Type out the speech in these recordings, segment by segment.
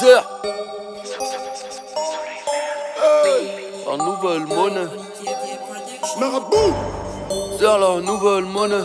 Zer. La nouvelle monnaie. Marabout. Zer, la nouvelle monnaie.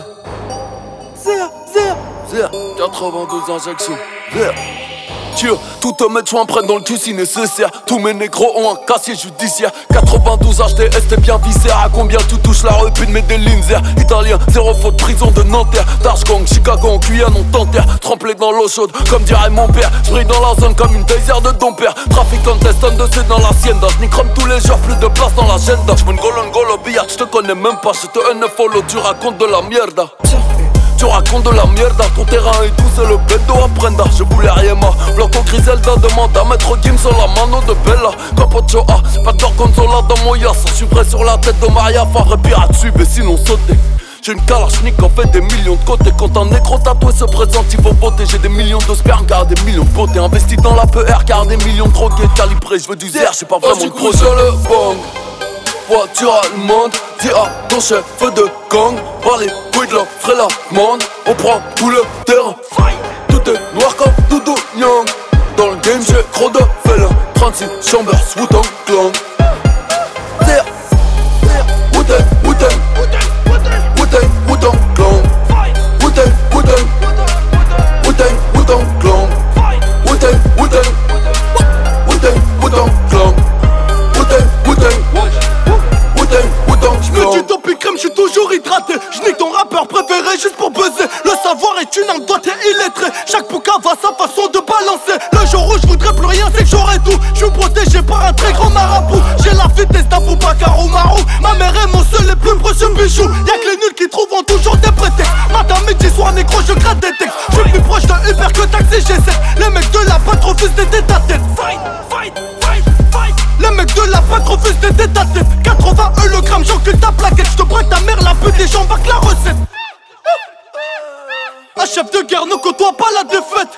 Zer, 92 injections. Zer. Tout te mettre soin prenne dans le cul si nécessaire. Tous mes négros ont un casier judiciaire. 92 HTS t'es bien viscère. À combien tu touches la rue puis de mettre des lignes zer. Italien, zéro faute, prison de Nanterre. Tashkong, Chicago, en Guyane, on t'enterre. Trempé dans l'eau chaude, comme dirait mon père. J'brille dans la zone comme une taser de ton père. Trafic contestant de C dans la sienne. J'nique comme tous les jours, plus de place dans l'agenda. J'm'en golo au billard, j'te connais même pas. J'te follow, tu racontes de la mierda. Tu racontes de la merde, ton terrain est doux, c'est le bendo à prenda. Je voulais rien ma Bloco Griselda demande à mettre Gims sur la mano de Bella. Capocho A, pas de gorgonzola dans mon yassa. Je suis prêt sur la tête de Maria, Favre pirate suivre et sinon sauter. J'ai une kalachnik, fait des millions de côtés. Quand un négro tatoué se présente, il faut voter. J'ai des millions de sperme, car des millions de beauté. Investi dans la PR, car des millions de drogués calibrés. Je veux du zer, j'ai pas vraiment de projet. Le bang, voiture allemande, dis à ton chef de gang. Par les couilles de la frère monde, on prend tout le terrain. Tout est noir comme Doudou Nyang. Dans le game j'ai trop de félins. 36 chambers, Wu-Tang Clan. Zer, Wu-Tang, Wu-Tang, Wu-Tang, Wu-Tang Clan. Wu-Tang, Wu-Tang, Wu-Tang, Wu-Tang Clan. Wu-Tang, Wu-Tang, Wu-Tang, Wu-Tang Clan. Wu-Tang, Wu-Tang, Wu-Tang, Wu-Tang. J'me tue ton pic comme j'suis toujours hydraté. J'nique ton rappeur préféré juste pour buzzer. Le savoir est une arme, toi t'es illettré. Chaque bouquin va sa façon de balancer. Le jour où j'voudrais plus rien, c'est que j'aurais tout. J'suis protégé par un très grand marabout. J'ai la vitesse d'un Boubacar Marou. Ma mère est mon seul et plus précieux bijou. Y'a que les nuls qui trouvent toujours des prétextes. Matin, midi, soir, négro, je gratte des textes. J'suis plus proche d'un Uber que taxi G7. Les mecs de la patte refusent d'aider ta tête. Fight, fight, fight, fight. Les mecs de la patte refusent d'aider ta tête. 80 le gramme, j'encule ta plaquette. J'te braque ta mère, la pute et j'embarque la recette. Un chef de guerre ne côtoie pas la défaite.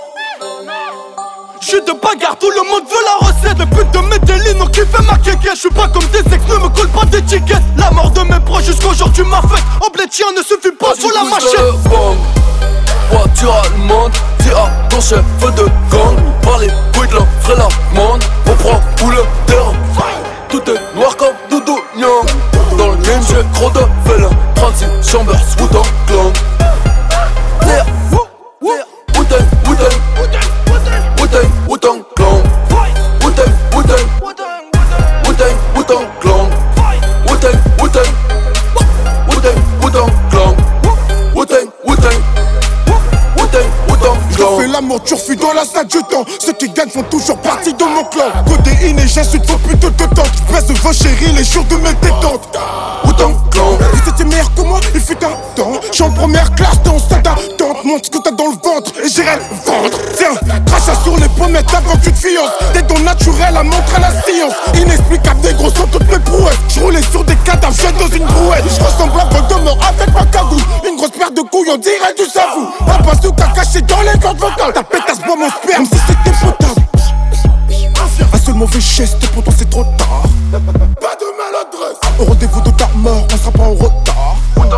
J'suis de bagarre, tout le monde veut la recette. Le but de Medellin, on kiffe ma kéké. J'suis pas comme des ex, ne me colle pas d'étiquette. La mort de mes proches jusqu'aujourd'hui m'affecte. Au blé de chien ne suffit pas sous la machette. Voiture allemande, dis à ton chef de gang. Par les couilles de la frère monde, on prend tout le terrain. Tout est noir comme Doudou Nyang. Dans le game j'ai trop de félins. 36 chambers, Wu-Tang Clan. Zer, Wu-Tang, Wu-Tang, Wu-Tang, Wu-Tang Clan. Wu-Tang, Wu-Tang, Wu-Tang, Wu-Tang Clan. Wu-Tang, Wu-Tang, Wu-Tang, Wu-Tang Clan. Wu-Tang, Wu-Tang, Wu-Tang, Wu-Tang Clan. Fais l'amour, tu refuis dans la salle du temps. Ceux qui gagnent font toujours partie de mon clan. Codéine et j'insulte, faut plutôt de tente. Baisse vos chéris les jours de mes détentes. Wu-Tang Clan. Vous étiez meilleur que moi, il fut un temps. J'suis en première classe dans salle d'attente. Montre ce que t'as dans le ventre et j'irai le vendre. Tiens, crachat sur les pommettes avant que tu te fiances. Des dons naturels à montrer à la science. Inexplicable, des gros sont toutes mes prouesses. J'roulais sur des cadavres, j'suis dans une brouette. J'ressemble à Voldemort avec ma cagoule. Une grosse paire de couilles, on dirait du savou. Un bazooka caché dans les cordes vocales. Ta pétasse boit mon sperme si c'était potable. Un seul mauvais geste, pour toi c'est trop tard. Pas de maladresse. Au rendez-vous de ta mort, on sera pas en retard.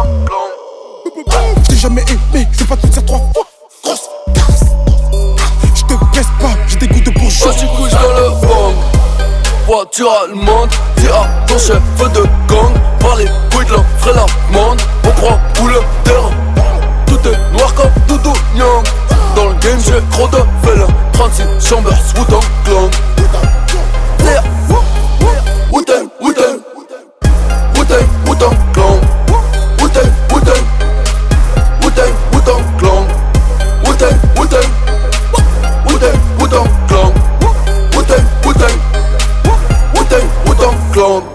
J't'ai jamais aimé, je vais pas te dire 3 fois. Grosse casse. J'te baisse pas, j'ai des goûts de bourgeois. J'suis couche dans le bang. Voiture allemande, dis à ton chef de gang. Par les couilles de la frère monde, on prend tout le terrain. Tout est noir comme Doudou Nyang. Dans le game j'ai trop de félins. 36 chambers, Wu-Tang Clan. Zer, Wu-Tang, Wu-Tang, Wu-Tang, Wu-Tang Clan. Wu-Tang, Wu-Tang, Wu-Tang, Wu-Tang Clan. Wu-Tang, Wu-Tang, Wu-Tang, Wu-Tang Clan. Wu-Tang, Wu-Tang, Wu-Tang, Wu-Tang Clan.